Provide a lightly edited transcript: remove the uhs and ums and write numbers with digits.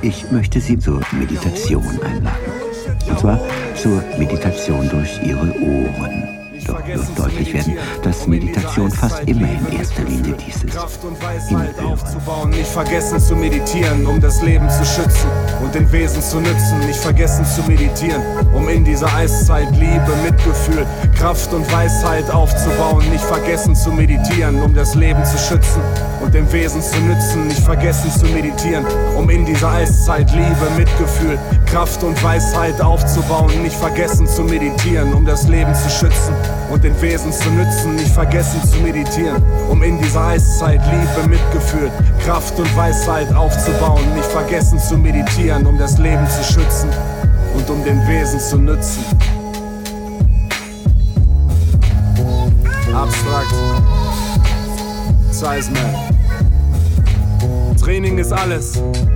Ich möchte Sie zur Meditation einladen. Und zwar zur Meditation durch Ihre Ohren. Doch wird deutlich werden, dass Meditation fast immer in erster Linie dies ist. Kraft und Weisheit aufzubauen, nicht vergessen zu meditieren, um das Leben zu schützen und den Wesen zu nützen. Nicht vergessen zu meditieren, um in dieser Eiszeit Liebe, Mitgefühl, Kraft und Weisheit aufzubauen. Nicht vergessen zu meditieren, um das Leben zu schützen und dem Wesen zu nützen. Nicht vergessen zu meditieren, um in dieser Eiszeit Liebe, Mitgefühl, Kraft und Weisheit aufzubauen. Nicht vergessen zu meditieren, um das Leben zu schützen und den Wesen zu nützen. Nicht vergessen zu meditieren, um in dieser Eiszeit Liebe, Mitgefühl, Kraft und Weisheit aufzubauen. Nicht vergessen zu meditieren, um das Leben zu schützen und um den Wesen zu nützen. Abstrakt Seisman. Training ist alles.